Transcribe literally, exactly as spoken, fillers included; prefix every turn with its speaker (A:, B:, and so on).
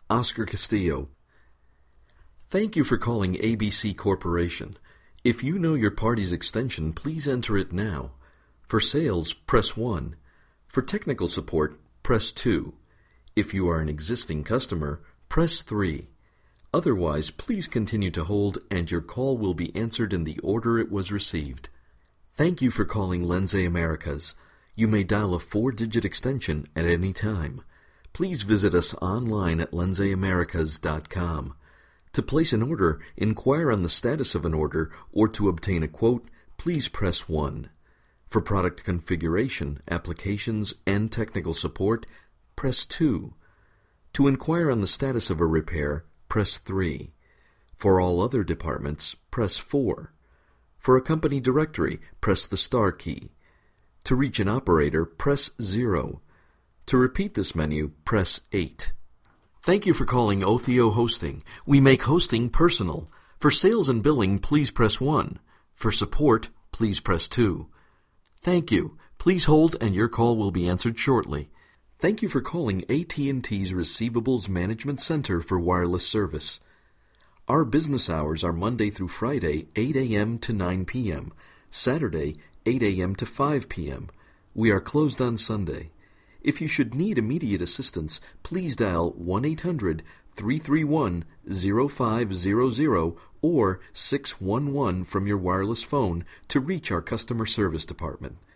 A: Oscar Castillo. Thank you for calling A B C Corporation. If you know your party's extension, please enter it now. For sales, press one. For technical support, press two. If you are an existing customer, press three. Otherwise, please continue to hold and your call will be answered in the order it was received. Thank you for calling Lenze Americas. You may dial a four-digit extension at any time. Please visit us online at lenze americas dot com. To place an order, inquire on the status of an order, or to obtain a quote, please press one. For product configuration, applications, and technical support, press two. To inquire on the status of a repair, press three. For all other departments, press four. For a company directory, press the star key. To reach an operator, press zero. To repeat this menu, press eight. Thank you for calling Othio Hosting. We make hosting personal. For sales and billing, please press one. For support, please press two. Thank you. Please hold and your call will be answered shortly. Thank you for calling A T and T's Receivables Management Center for wireless service. Our business hours are Monday through Friday, eight a.m. to nine p.m., Saturday, eight a.m. to five p.m. We are closed on Sunday. If you should need immediate assistance, please dial one eight hundred, three three one, zero five zero zero or six one one from your wireless phone to reach our customer service department.